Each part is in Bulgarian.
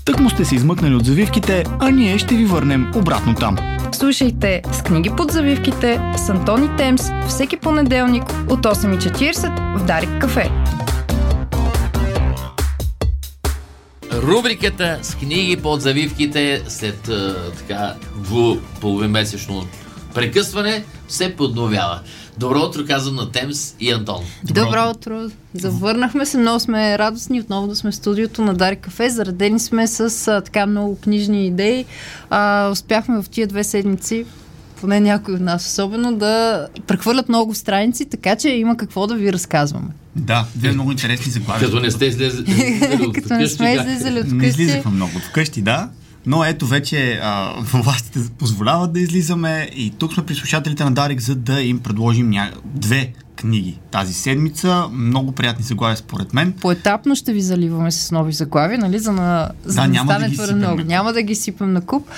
Тъкмо сте се измъкнали от завивките, а ние ще ви върнем обратно там. Слушайте С книги под завивките с Антони Темс всеки понеделник от 8:40 в Дарик кафе. Рубриката С книги под завивките след половинмесечно прекъсване се подновява. Добро утро, казвам на Темс и Антон. Добро утро. Завърнахме се, много сме радостни отново да сме в студиото на Дарик кафе. Заредени сме с така много книжни идеи. Успяхме в тия 2 седмици, поне някой от нас особено, да прехвърлят много страници, така че има какво да ви разказваме. Да, две много интересни заглавия. Като не сте излезали от Като не сме излезали от вкъщи. Не излизахме много от вкъщи, да. Но ето вече властите позволяват да излизаме и тук сме при слушателите на Дарик, за да им предложим 2 книги тази седмица. Много приятни заглавия според мен. Поетапно ще ви заливаме с нови заглавия, нали? За да не стане твърде много. Няма да ги сипем на куп.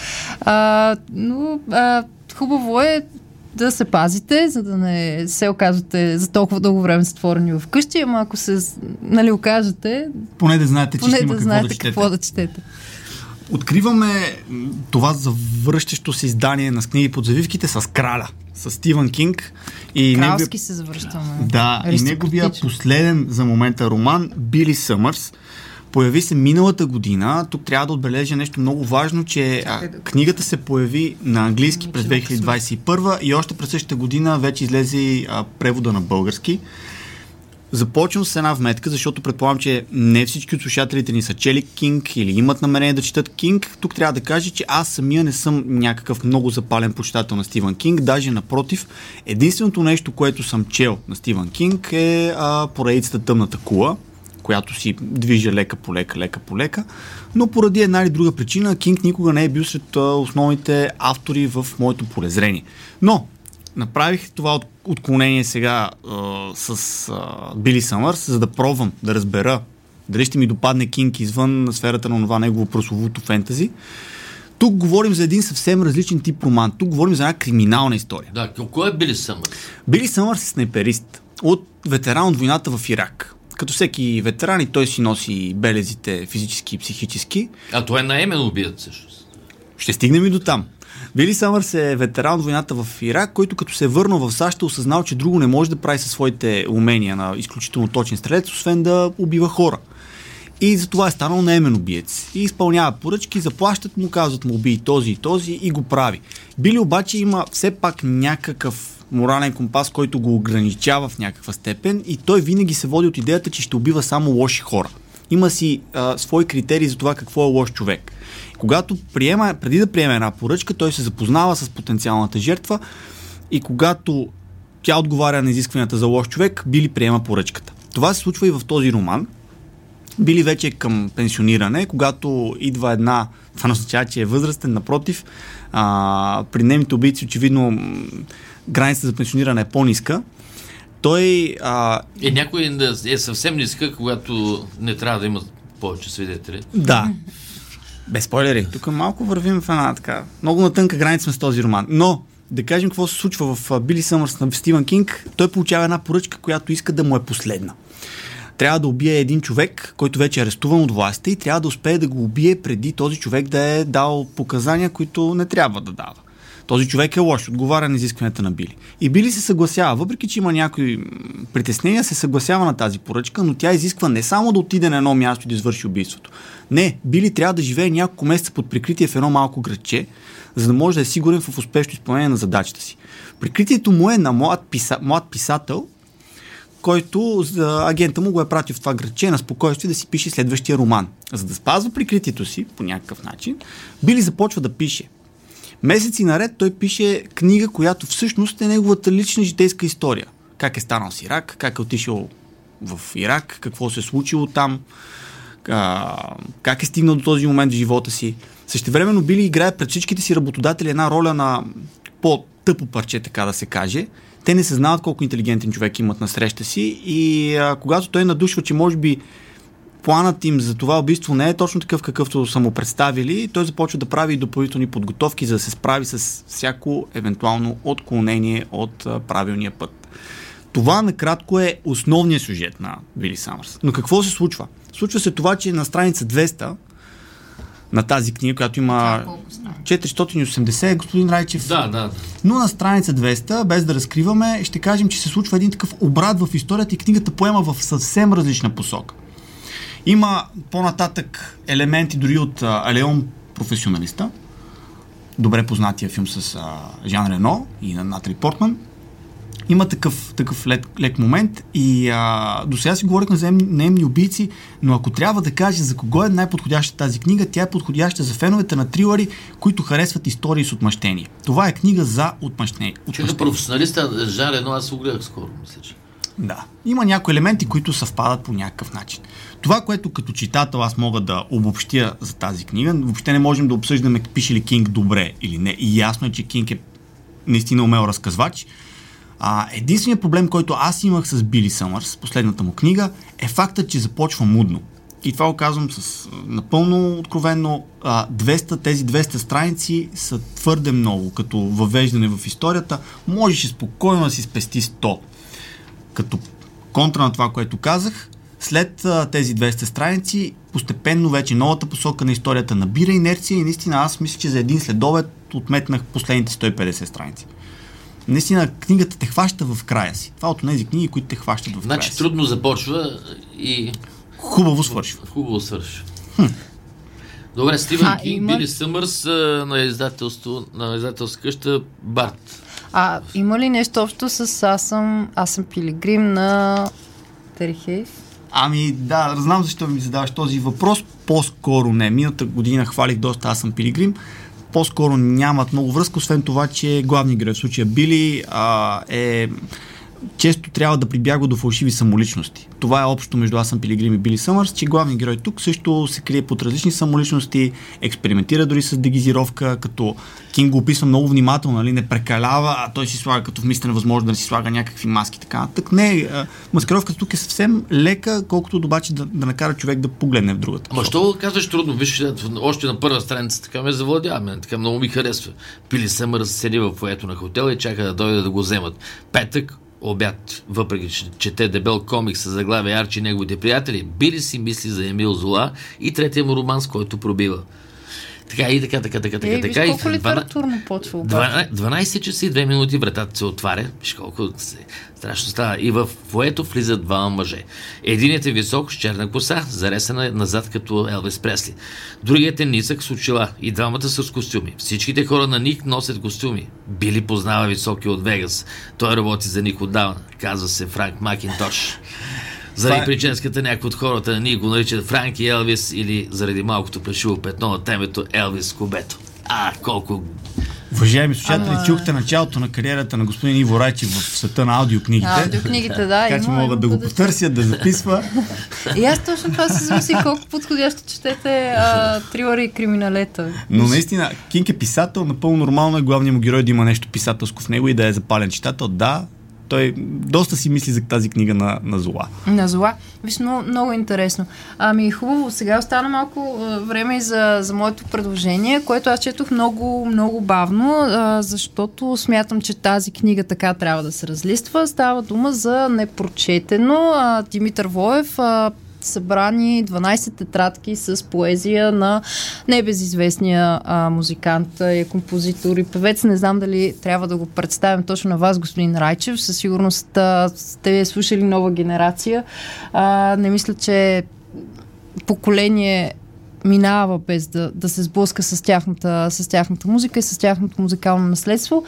Но хубаво е да се пазите, за да не се окажете за толкова дълго време затворени вкъщи, ама ако се окажете, поне да знаете, че ще има какво да четете. Откриваме това завръщащо се издание на С книги под завивките с Краля, с Стивън Кинг. Кралски се завръщаме. Да, и неговия последен за момента роман Били Съмърс появи се миналата година. Тук трябва да отбележа нещо много важно, че книгата се появи на английски през 2021 и още през същата година вече излезе превода на български. Започвам с една вметка, защото предполагам, че не всички от слушателите ни са чели Кинг или имат намерение да четат Кинг. Тук трябва да кажа, че аз самия не съм някакъв много запален почитател на Стивън Кинг. Даже напротив, единственото нещо, което съм чел на Стивън Кинг е поредицата Тъмната кула, която си движа лека по лека. Но поради една или друга причина Кинг никога не е бил сред основните автори в моето полезрение. Но направих това отклонение сега с Били Съмърс, за да пробвам да разбера дали ще ми допадне Кинг извън сферата на това негово прословуто фентази. Тук говорим за един съвсем различен тип роман. Тук говорим за една криминална история. Да, кой е Били Съмърс? Били Съмърс е снайперист, ветеран от войната в Ирак. Като всеки ветеран и той си носи белезите физически и психически. А той е наемен убиец всъщност. Ще стигнем и до там. Били Съмърс е ветеран от войната в Ирак, който като се е върнал в САЩ, осъзнал, че друго не може да прави със своите умения на изключително точен стрелец, освен да убива хора. И затова е станал наемен убиец. И изпълнява поръчки, заплащат му, казват му убий този и този и го прави. Били обаче има все пак някакъв морален компас, който го ограничава в някаква степен и той винаги се води от идеята, че ще убива само лоши хора. Има си свои критерии за това какво е лош човек. Когато преди да приеме една поръчка, той се запознава с потенциалната жертва и когато тя отговаря на изискванията за лош човек, Били приема поръчката. Това се случва и в този роман. Били вече е към пенсиониране, когато идва една, това означава, че е възрастен, напротив, при немите убийци очевидно границата за пенсиониране е по-ниска. Той... някой е съвсем ниска, когато не трябва да има повече свидетели. Да. Без спойлери. Тук малко вървим в една така... Много на тънка граница сме с този роман. Но, да кажем какво се случва в Били Съмърс на Стивън Кинг. Той получава една поръчка, която иска да му е последна. Трябва да убие един човек, който вече е арестуван от властта и трябва да успее да го убие преди този човек да е дал показания, които не трябва да дава. Този човек е лош, отговаря на изискванията на Били. И Били се съгласява, въпреки че има някои притеснения, се съгласява на тази поръчка, но тя изисква не само да отиде на едно място и да извърши убийството. Не, Били трябва да живее няколко месеца под прикритие в едно малко градче, за да може да е сигурен в успешно изпълнение на задачата си. Прикритието му е на млад писател, който агента му го е пратил в това градче на спокойствие да си пише следващия роман. За да спазва прикритието си по някакъв начин, Били започва да пише. Месеци наред той пише книга, която всъщност е неговата лична житейска история. Как е станал с Ирак, как е отишъл в Ирак, какво се е случило там, как е стигнал до този момент в живота си. Същевременно Били играе пред всичките си работодатели една роля на по-тъпо парче, така да се каже. Те не съзнават колко интелигентен човек имат на среща си и когато той надушва, че може би планът им за това убийство не е точно такъв, какъвто са му представили, той започва да прави допълнителни подготовки, за да се справи с всяко евентуално отклонение от правилния път. Това накратко е основният сюжет на Били Съмърс. Но какво се случва? Случва се това, че на страница 200 на тази книга, която има 480, господин Райчев. Да. Но на страница 200, без да разкриваме, ще кажем, че се случва един такъв обрат в историята и книгата поема в съвсем различна посока. Има по-нататък елементи дори от Алеон професионалиста, добре познатия филм с Жан Рено и на Натали Портман. Има такъв лек момент и до сега си говорихме за наемни убийци, но ако трябва да кажа за кого е най-подходяща тази книга, тя е подходяща за феновете на трилъри, които харесват истории с отмъщение. Това е книга за отмъщение. Чуха професионалиста Жан Рено, аз го гледах скоро, мисля, че. Да. Има някои елементи, които съвпадат по някакъв начин. Това, което като читател аз мога да обобщя за тази книга, въобще не можем да обсъждаме пише ли Кинг добре или не. И ясно е, че Кинг е наистина умел разказвач. Единственият проблем, който аз имах с Били Съмърс, последната му книга, е фактът, че започва мудно. И това го казвам с напълно откровенно. Тези 200 страници са твърде много, като въвеждане в историята. Можеше спокойно да си спести 100. Като контра на това, което казах, след тези 200 страници, постепенно вече новата посока на историята набира инерция и наистина аз мисля, че за един следобед отметнах последните 150 страници. Наистина книгата те хваща в края си. Това от тези книги, които те хващат в края си. Значи трудно започва и... Хубаво свършва. Добре, Стивън Кинг, Били Съмърс на издателска къща Барт. Има ли нещо общо с Аз съм пилигрим на Тери Хейс? Да, знам защо ми задаваш този въпрос. По-скоро не. Миналата година хвалих доста Аз съм пилигрим. По-скоро нямат много връзка, освен това, че главният герой в случая Били често трябва да прибягва до фалшиви самоличности. Това е общо между Аз съм пилигрим и Били Съмърс, че главният герой тук също се крие под различни самоличности, експериментира дори с дегизировка, като Кинг го описва много внимателно, нали, не прекалява, а той си слага, като в мисля невъзможно да си слага някакви маски, така. Так не, маскировката тук е съвсем лека, колкото обаче да накара човек да погледне в другата. Ама що казваш трудно? Виж, още на първа страница така ме завладява, така много ми харесва. Били Съмърс седи в фоето на хотела и чака да дойде да го вземат. Петък, обяд, въпреки че чете дебел комикс с заглавие Арчи и неговите приятели, Били си мисли за Емил Зола и третия му роман, с който пробива. Така. Виж колко литературно почва. 12 часа и 2 минути вратата се отваря. Виж колко страшно става. И в фоето влизат двама мъже. Единият е висок, с черна коса, заресена назад като Елвис Пресли. Другият е нисък с очила и двамата са с костюми. Всичките хора на Ник носят костюми. Били познава високи от Вегас. Той работи за Ник отдавна. Казва се Франк Макинтош. Заради прическата някои от хората на Ник го наричат Франк и Елвис или заради малкото плешиво петно на темето Елвис Кобето. Колко... Уважаеми слушатели, чухте началото на кариерата на господин Иво Райчев в света на аудиокнигите. Аудиокнигите, да. Така че могат да го потърсят, да записва. И аз точно това се замислих, колко подходящо четете трилъри и криминалета. Но наистина, Кинг е писател, напълно нормално е главният му герой да има нещо писателско в него и да е запален читател. Да, той доста си мисли за тази книга на Зола. На Зола. Виж, много интересно. Хубаво, сега остана малко време и за моето предложение, което аз четох много, много бавно, защото смятам, че тази книга така трябва да се разлиства. Става дума за непрочетено. Димитър Воев събрани 12 тетрадки с поезия на небезизвестния музикант и композитор и певец. Не знам дали трябва да го представим точно на вас, господин Райчев. Със сигурност сте слушали Нова генерация. Не мисля, че поколение минава без да се сблъска с тяхната музика и с тяхното музикално наследство.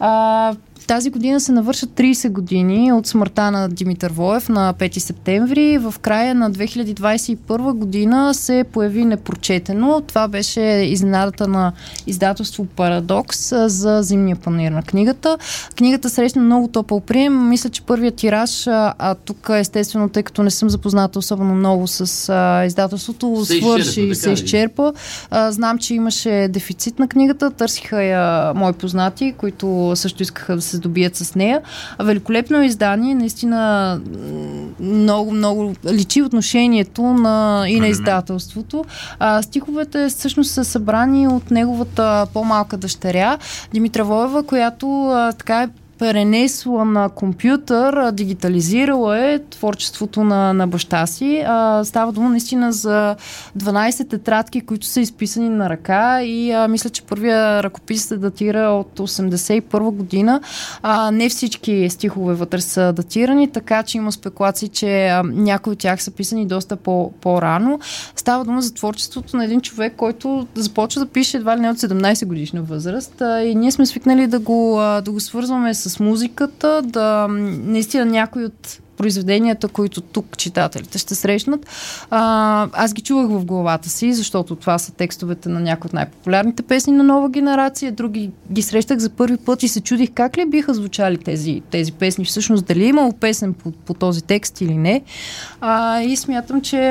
Тази година се навършат 30 години от смъртта на Димитър Воев на 5 септември. В края на 2021 година се появи непрочетено. Това беше изненадата на издателство Парадокс за зимния панаир на книгата. Книгата срещна много топъл прием. Мисля, че първият тираж, тук естествено, тъй като не съм запозната особено много с издателството, се изчерпа. Знам, че имаше дефицит на книгата. Търсиха я мои познати, които също искаха да се здобият с нея. Великолепно издание, наистина много, много личи отношението на издателството. Стиховете всъщност са събрани от неговата по-малка дъщеря, Димитра Воева, която така е пренесла на компютър, дигитализирала е творчеството на баща си. Става дума наистина за 12 тетрадки, които са изписани на ръка и мисля, че първия ръкопис се датира от 81 година. Не всички стихове вътре са датирани, така че има спекулации, че някои от тях са писани доста по-рано. Става дума за творчеството на един човек, който започва да пише едва ли не от 17 годишна възраст и ние сме свикнали да го свързваме с музиката, наистина някои от произведенията, които тук читателите ще срещнат. Аз ги чувах в главата си, защото това са текстовете на някои от най-популярните песни на нова генерация. Други ги срещах за първи път и се чудих как ли биха звучали тези песни. Всъщност дали е имало песен по този текст или не. И смятам, че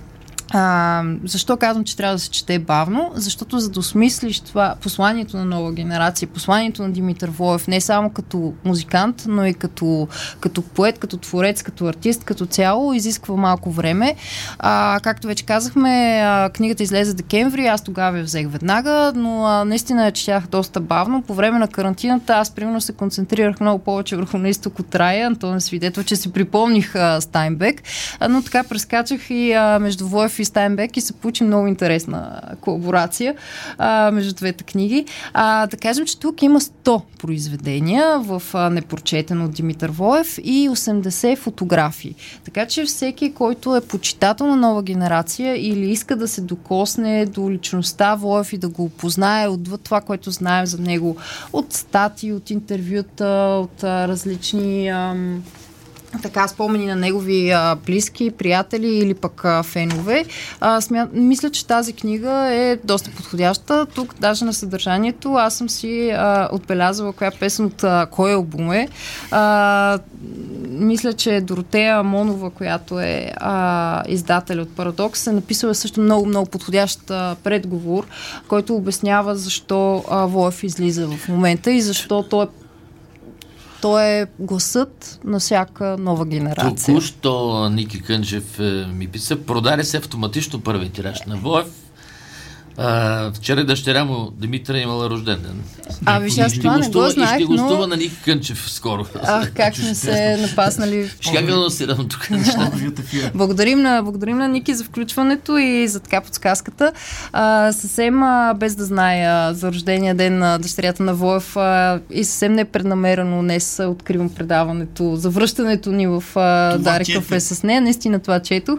защо казвам, че трябва да се чете бавно? Защото за да осмислиш това посланието на нова генерация, посланието на Димитър Воев, не само като музикант, но и като поет, като творец, като артист, като цяло, изисква малко време. Както вече казахме, книгата излезе декември, аз тогава я взех веднага, но наистина я четях доста бавно. По време на карантината аз примерно се концентрирах много повече върху На изток от рая. Антон е свидетел, че си припомних Стайнбек, но така прескачах и между Воев и Стайнбек и се получи много интересна колаборация между двете книги. Да кажем, че тук има 100 произведения в непрочетен от Димитър Воев и 80 фотографии. Така че всеки, който е почитател на нова генерация или иска да се докосне до личността Воев и да го опознае отвъд това, което знаем за него от статии, от интервюта, от различни спомени на негови близки, приятели или пък фенове. Мисля, че тази книга е доста подходяща. Тук даже на съдържанието аз съм си отбелязала коя песен от кой албум е. Мисля, че Доротея Монова, която е издател от Парадокс, е написала също много подходящ предговор, който обяснява защо Воев излиза в момента и защо той е гласът на всяка нова генерация. Току-що Ники Кънчев ми писа: продаде се автоматично първи тираж на Воев. Вчера дъщеря му Димитра имала рожден ден. Виж, аз това не го знаех, но... И ще гостува на Ники Кънчев скоро. Как сме се напаснали. Ще как да носирам тук неща. Благодарим на Ники за включването и за така подсказката. Съвсем без да зная за рождения ден на дъщерята на Воев и съвсем непреднамерено днес откривам предаването за връщането ни в Дари кафе с нея. Наистина това четох.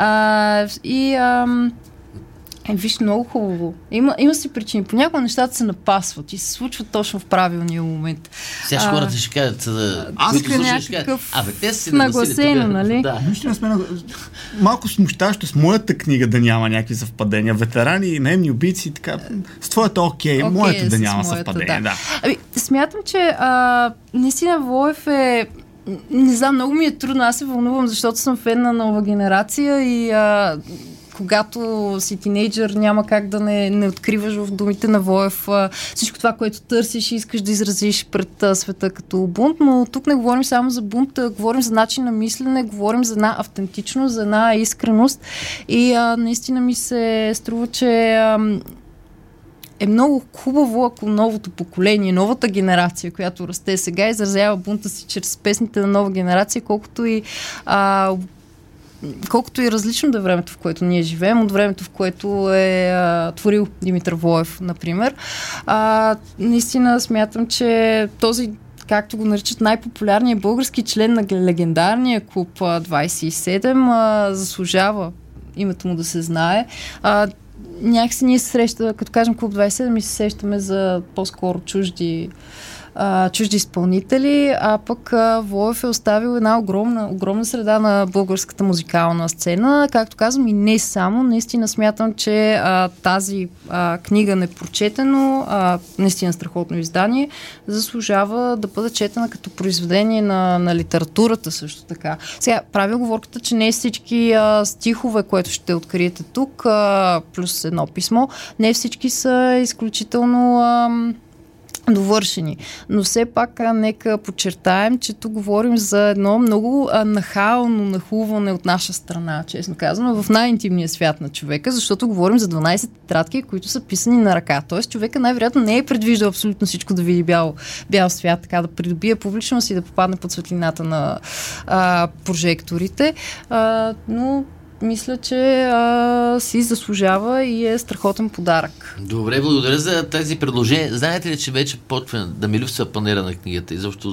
Виж, много хубаво. Има си причини. Понякога нещата се напасват и се случват точно в правилния момент. Сега хората ще кажат, аз те си нагласено, нали? Да. Малко смущаващо с моята книга да няма някакви съвпадения. Ветерани, наемни убийци, така. С твоята моето да няма съвпадения. Да. Смятам, че наистина Воев е... Не знам, много ми е трудно. Аз се вълнувам, защото съм фен на нова генерация и когато си тинейджър, няма как да не откриваш в думите на Воев всичко това, което търсиш и искаш да изразиш пред света като бунт, но тук не говорим само за бунт, говорим за начин на мислене, говорим за една автентичност, за една искреност и наистина ми се струва, че е много хубаво, ако новото поколение, новата генерация, която расте сега, изразява бунта си чрез песните на нова генерация, колкото и различно да е времето, в което ние живеем, от времето, в което е творил Димитър Воев, например. Наистина смятам, че този, както го наричат, най-популярният български член на легендарния клуб 27, заслужава името му да се знае. Някакси ние се срещаме, като кажем клуб 27, и се сещаме за по-скоро чужди изпълнители, а пък Воев е оставил една огромна среда на българската музикална сцена. Както казвам, и не само. Наистина смятам, че тази книга непрочетено, наистина страхотно издание, заслужава да бъде четена като произведение на литературата също така. Сега, правя оговорката, че не всички стихове, което ще откриете тук, плюс едно писмо, не всички са изключително довършени. Но все пак нека подчертаем, че тук говорим за едно много нахално нахлуване от наша страна, честно казано, в най-интимния свят на човека, защото говорим за 12 тетрадки, които са писани на ръка. Тоест човека най-вероятно не е предвиждал абсолютно всичко да види бял свят, така да придобие публичност и да попадне под светлината на прожекторите, но мисля, че си заслужава и е страхотен подарък. Добре, благодаря за тези предложения. Знаете ли, че вече почва да ми липсва панера на книгата? И защото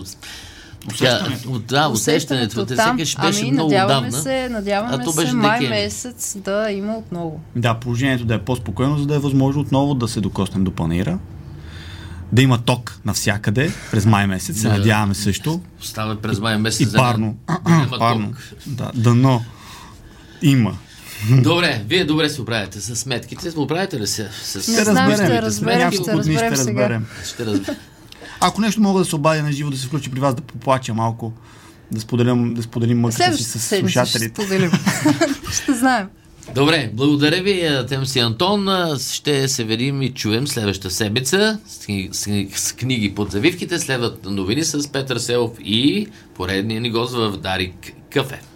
усещането. Сякаш беше много отдавна. Надяваме се май месец да има отново. Да, положението да е по-спокойно, за да е възможно отново да се докоснем до панаира. Да има ток навсякъде през май месец. Се надяваме също. Става през май месец. И парно. Да, дано. Има. Добре, вие добре се оправяте с сметките. Оправяте ли се? Ще разберем сега. Ако нещо мога да се обадя на живо, да се включи при вас, да поплача малко, да споделим мъката си с слушателите. Ще знаем. Добре, благодаря ви, Темси Антон. Ще се видим и чуем следващата седмица с книги под завивките. Следват новини с Петър Селов и поредния ни гост в Дарик кафе.